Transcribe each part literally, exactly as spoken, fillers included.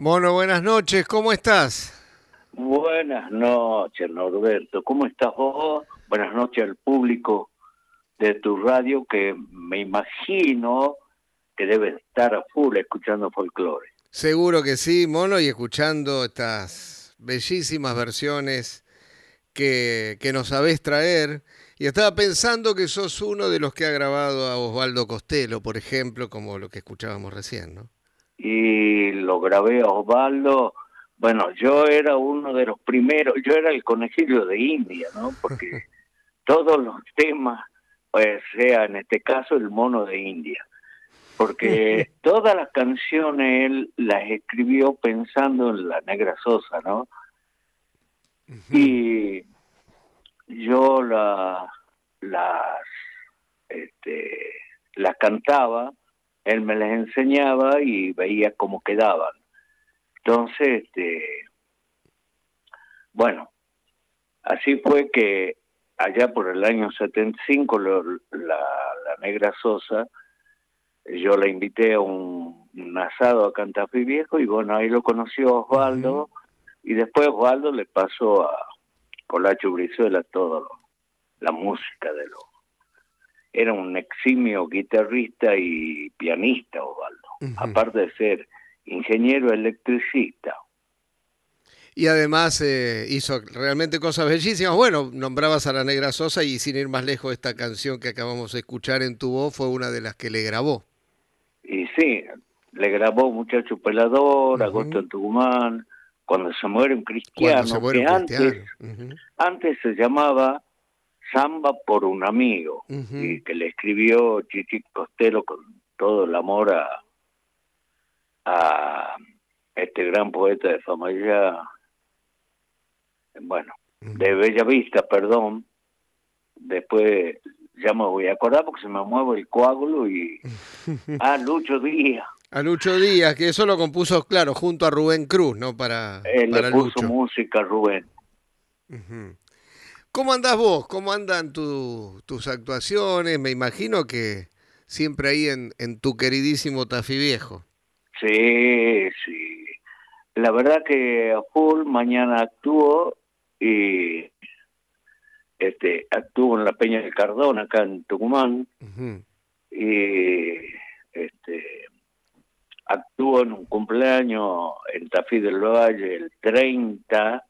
Mono, buenas noches, ¿cómo estás? Buenas noches, Norberto. ¿Cómo estás vos? Buenas noches al público de tu radio que me imagino que debe estar a full escuchando folclore. Seguro que sí, Mono, y escuchando estas bellísimas versiones que, que nos sabés traer. Y estaba pensando que sos uno de los que ha grabado a Osvaldo Costello, por ejemplo, como lo que escuchábamos recién, ¿no? Y lo grabé a Osvaldo. Bueno, yo era uno de los primeros, yo era el conejillo de India, ¿no? Porque todos los temas, pues sea en este caso el mono de India. Porque todas las canciones él las escribió pensando en la Negra Sosa, ¿no? Ujú. Y yo la, las, este, las cantaba, él me las enseñaba y veía cómo quedaban. Entonces, este, bueno, así fue que allá por el año setenta y cinco lo, la, la Negra Sosa, yo la invité a un, un asado a Cantafí Viejo y bueno, ahí lo conoció Ujú. Osvaldo y después Osvaldo le pasó a Colacho Brizuela toda la música de los. Era un eximio guitarrista y pianista, Osvaldo, Ujú. aparte de ser ingeniero electricista. Y además eh, hizo realmente cosas bellísimas. Bueno, nombrabas a la Negra Sosa y sin ir más lejos, esta canción que acabamos de escuchar en tu voz fue una de las que le grabó. Y sí, le grabó Muchacho Pelador, Agosto Ujú. en Tucumán, Cuando se muere un Cuando se cristiano, muere un que antes, cristiano. Ujú. antes se llamaba Samba por un amigo, Ujú. y que le escribió Chichi Costello con todo el amor a, a este gran poeta de Famaillá, bueno, de Ujú. Bella Vista, perdón. Después ya me voy a acordar porque se me mueve el coágulo y... Ah, Lucho Díaz, A Lucho Díaz, que eso lo compuso, claro, junto a Rubén Cruz, ¿no? Para, él le para puso Lucho. música a Rubén. Ujú. ¿Cómo andás vos? ¿Cómo andan tu- tus actuaciones? Me imagino que siempre ahí en, en tu queridísimo Tafí Viejo. Sí, sí. La verdad que a full mañana actúo y este actúo en la Peña del Cardón acá en Tucumán Ujú. y este actúo en un cumpleaños en Tafí del Valle el treinta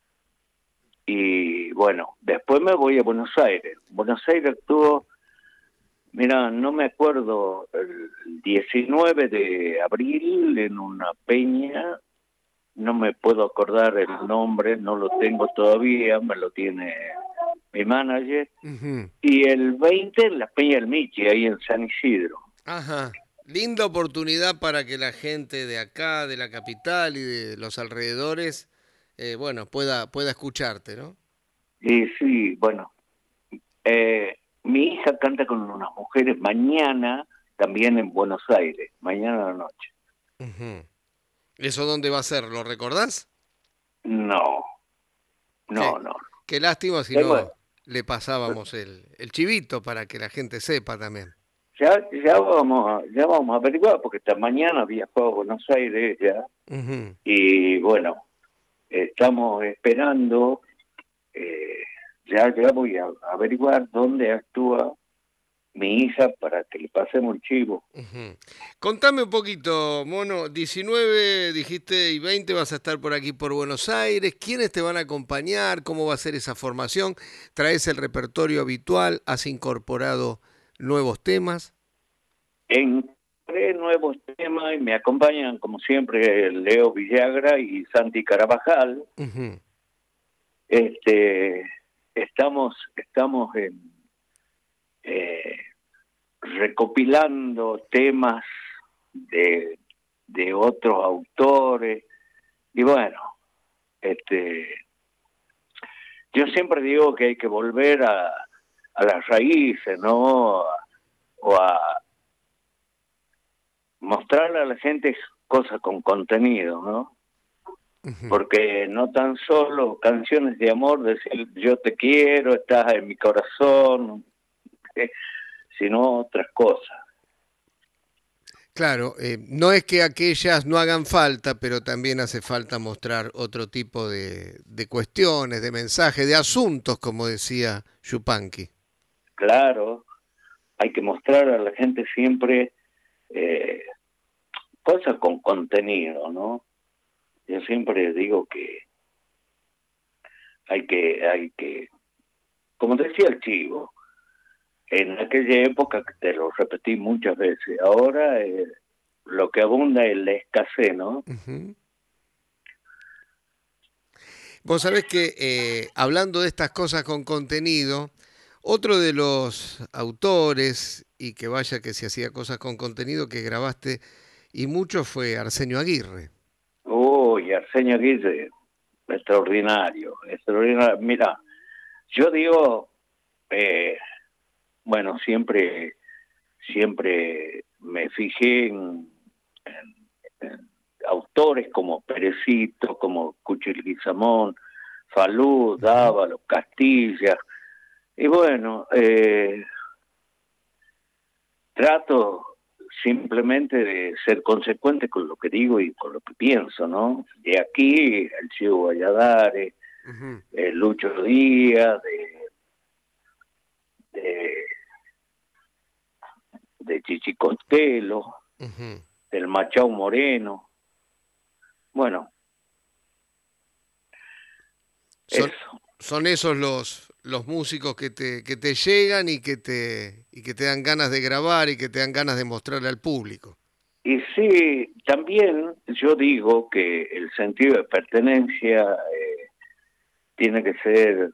y bueno, después me voy a Buenos Aires. Buenos Aires actúo. Mira, no me acuerdo, el diecinueve de abril en una peña, no me puedo acordar el nombre, no lo tengo todavía, me lo tiene mi manager, Ujú. y el veinte en la Peña del Michi, ahí en San Isidro. Ajá. Linda oportunidad para que la gente de acá, de la capital y de los alrededores, eh, bueno, pueda, pueda escucharte, ¿no? Y sí, bueno, eh, mi hija canta con unas mujeres mañana, también en Buenos Aires, mañana a la noche. Ujú. ¿Eso dónde va a ser? ¿Lo recordás? No, Qué, no, no. qué lástima si Eh, bueno, no le pasábamos el, el chivito para que la gente sepa también. ya, ya vamos a, ya vamos a averiguar, porque esta mañana viajó a Buenos Aires ya, Ujú. y bueno, estamos esperando, eh, ya, ya voy a averiguar dónde actúa mi hija para que le pasemos el chivo. Ujú. Contame un poquito, Mono. Diecinueve dijiste, y veinte vas a estar por aquí por Buenos Aires. ¿Quiénes te van a acompañar? ¿Cómo va a ser esa formación? ¿Traes el repertorio habitual? ¿Has incorporado nuevos temas? Encontré nuevos temas y me acompañan, como siempre, Leo Villagra y Santi Carabajal. Ujú. Este, estamos, estamos en, eh, recopilando temas de, de otros autores. Y bueno, este, yo siempre digo que hay que volver a, a las raíces, ¿no? O a mostrarle a la gente cosas con contenido, ¿no? Ujú. Porque no tan solo canciones de amor, decir yo te quiero, estás en mi corazón, eh, sino otras cosas. Claro, eh, no es que aquellas no hagan falta, pero también hace falta mostrar otro tipo de, de cuestiones, de mensajes, de asuntos, como decía Yupanqui. Claro, hay que mostrar a la gente siempre eh, cosas con contenido, ¿no? Yo siempre digo que hay que, hay que, como decía el Chivo, en aquella época, que te lo repetí muchas veces, ahora eh, lo que abunda es la escasez, ¿no? Ujú. Vos sabés que eh, hablando de estas cosas con contenido, otro de los autores, y que vaya que se hacía cosas con contenido que grabaste, y mucho fue Arsenio Aguirre. Uy, Arsenio Guille, extraordinario, extraordinario. Mira, yo digo, eh, bueno, siempre, siempre me fijé en, en- en autores como Perecito, como Cuchi Leguizamón, Falú, Ujú. Dávalo, Castilla, y bueno, eh, trato simplemente de ser consecuente con lo que digo y con lo que pienso, ¿no? De aquí, el Chivo Valladares, Ujú. el Lucho Díaz, de, de, de Chichi Costello, Ujú. del Machao Moreno, bueno, Son, eso. son esos los, los músicos que te, que te llegan y que te, y que te dan ganas de grabar y que te dan ganas de mostrarle al público. Y sí, también yo digo que el sentido de pertenencia eh, tiene que ser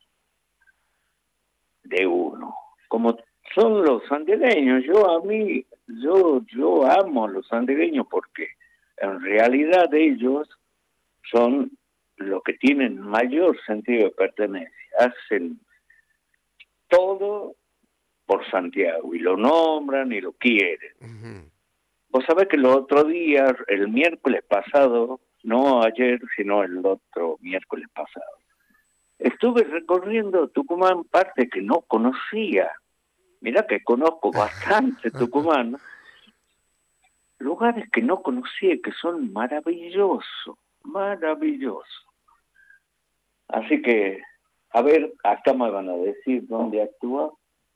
de uno, como son los santiagueños. Yo a mí, yo, yo amo a los santiagueños porque en realidad ellos son los que tienen mayor sentido de pertenencia. Hacen todo por Santiago y lo nombran y lo quieren. Ujú. Vos sabés que el otro día, el miércoles pasado, no ayer, sino el otro miércoles pasado, estuve recorriendo Tucumán, parte que no conocía. Mirá que conozco bastante Tucumán, lugares que no conocía, que son maravillosos, maravillosos. Así que, a ver, acá me van a decir dónde actúa.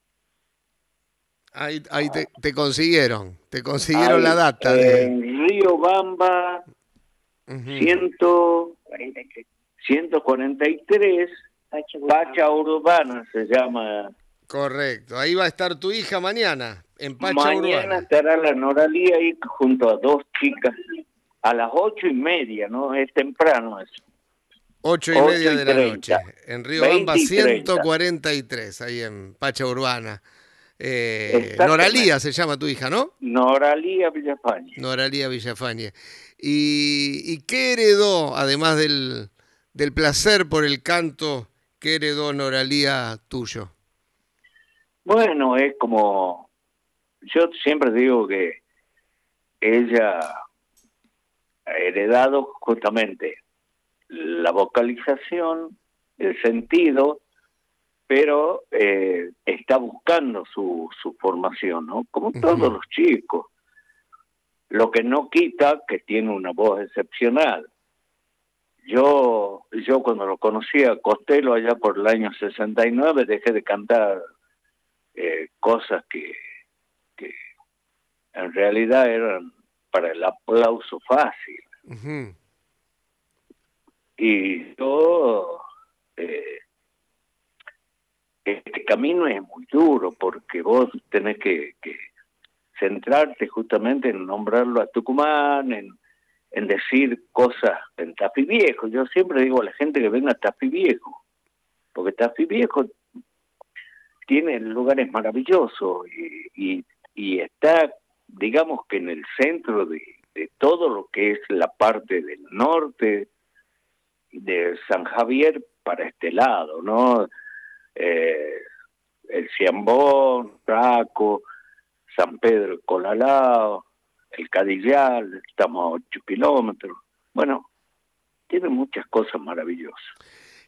Ahí, ahí te, te consiguieron, te consiguieron la Hay data de... en Río Bamba Ujú. cien, ciento cuarenta y tres, Pacha Urbana se llama. Correcto, ahí va a estar tu hija mañana, en Pacha Mañana Urbana. estará la Noralía ahí junto a dos chicas a las ocho y media, ¿no? Es temprano eso. Ocho y Ocho media y de la treinta, noche, en Río Bamba veinte y ciento treinta, cuarenta y tres, ahí en Pacha Urbana. Eh, Noralía exactamente. se llama tu hija, ¿no? Noralía Villafañe. Noralía Villafañe. ¿Y, y qué heredó, además del, del placer por el canto, qué heredó Noralía tuyo? Bueno, es como, yo siempre digo que ella ha heredado justamente la vocalización, el sentido, pero eh, está buscando su, su formación, ¿no? Como todos Ujú. los chicos. Lo que no quita que tiene una voz excepcional. Yo, yo cuando lo conocí a Costello allá por el año sesenta y nueve dejé de cantar eh, cosas que, que en realidad eran para el aplauso fácil. Ujú. Y yo, eh, este camino es muy duro porque vos tenés que, que centrarte justamente en nombrarlo a Tucumán, en, en decir cosas en Tafí Viejo. Yo siempre digo a la gente que venga a Tafí Viejo, porque Tafí Viejo tiene lugares maravillosos y, y, y está, digamos que en el centro de, de todo lo que es la parte del norte de San Javier para este lado, ¿no? Eh, el Ciambón, Raco, San Pedro de Colalao, el Cadillal, estamos a ocho kilómetros. Bueno, tiene muchas cosas maravillosas.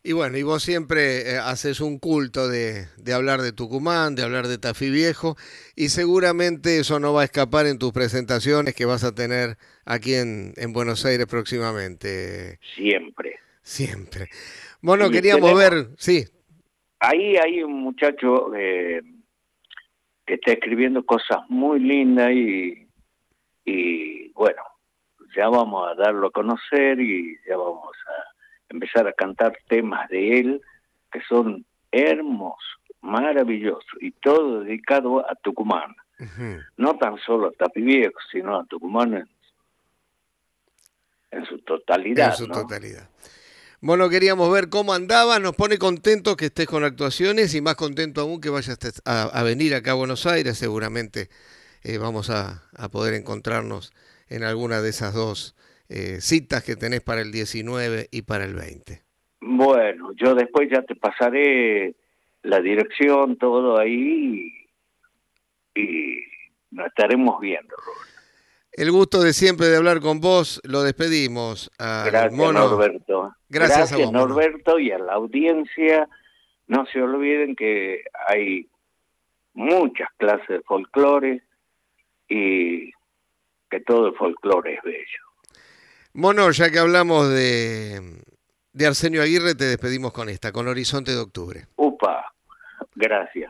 Y bueno, y vos siempre eh, haces un culto de, de hablar de Tucumán, de hablar de Tafí Viejo, y seguramente eso no va a escapar en tus presentaciones que vas a tener aquí en, en Buenos Aires próximamente. Siempre. Siempre. Bueno, Y queríamos tenemos, ver, sí. ahí hay un muchacho eh, que está escribiendo cosas muy lindas y, y bueno, ya vamos a darlo a conocer y ya vamos a empezar a cantar temas de él que son hermosos, maravillosos y todo dedicado a Tucumán. Ujú. No tan solo a Tafí Viejo, sino a Tucumán en, en su En totalidad, su ¿no? totalidad. Bueno, queríamos ver cómo andaba, nos pone contentos que estés con actuaciones y más contento aún que vayas a, a venir acá a Buenos Aires, seguramente eh, vamos a, a poder encontrarnos en alguna de esas dos eh, citas que tenés para el diecinueve y para el veinte. Bueno, yo después ya te pasaré la dirección, todo ahí y, y nos estaremos viendo. El gusto de siempre de hablar con vos, lo despedimos al Gracias, mono. Norberto. Gracias a Gracias, vos, mono. Norberto, y a la audiencia. No se olviden que hay muchas clases de folclore y que todo el folclore es bello. Mono, ya que hablamos de, de Arsenio Aguirre, te despedimos con esta, con Horizonte de Octubre. Upa, gracias.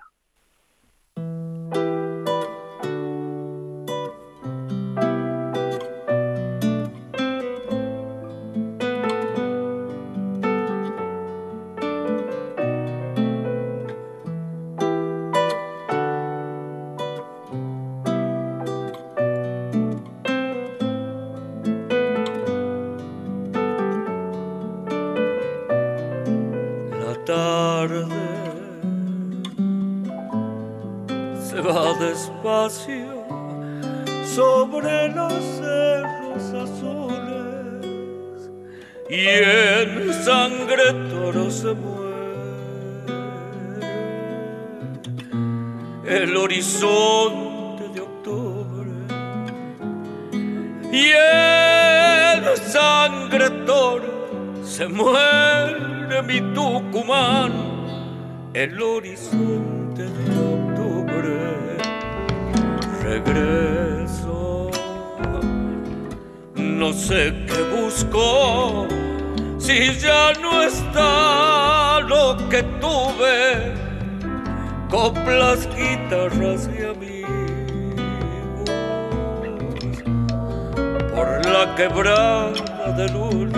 Despacio sobre los cerros azules y en sangre toro se muere el horizonte de octubre y en sangre toro se muere mi Tucumán, el horizonte de octubre. Regreso, no sé qué busco, si ya no está lo que tuve, coplas, guitarras y amigos, por la quebrada de lunes.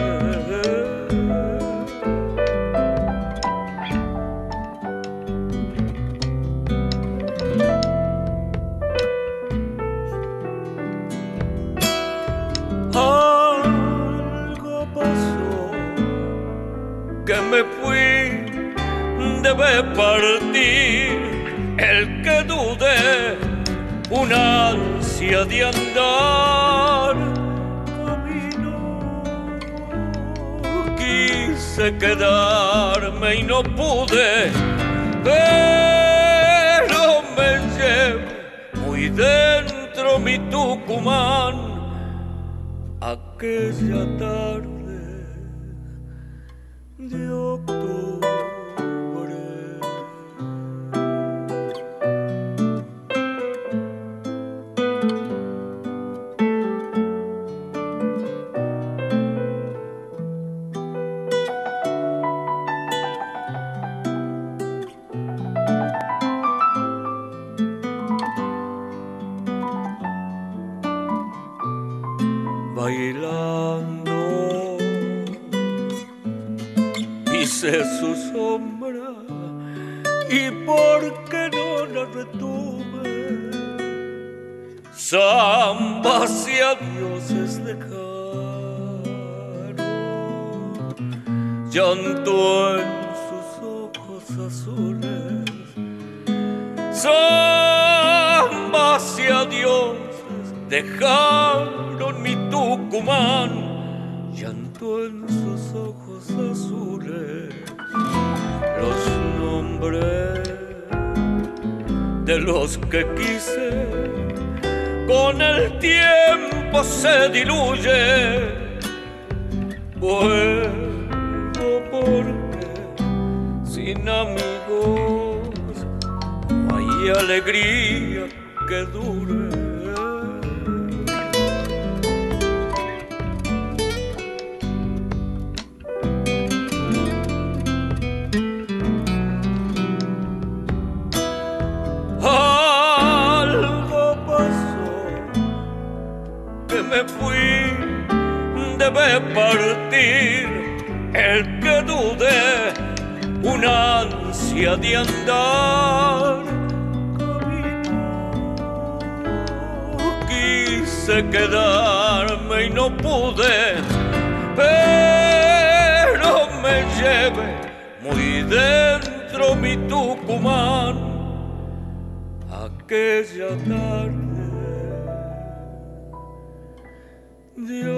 Algo pasó, que me fui, debe partir el que dude, una ansia de andar. Camino, quise quedarme y no pude, pero me llevo muy dentro mi Tucumán. Aquella tarde de octubre. Bailando pisé su sombra y por qué no la retuve, zambas y adioses dejaron, llanto en sus ojos azules, zambas y adioses dejaron mi Tucumán, llanto en sus ojos azules, los nombres de los que quise con el tiempo se diluye. Vuelvo porque sin amigos no hay alegría que dure. Algo pasó que me fui, debe partir el que dude, una ansia de andar. Quise quedarme y no pude, pero me llevé muy dentro mi Tucumán aquella tarde. Dios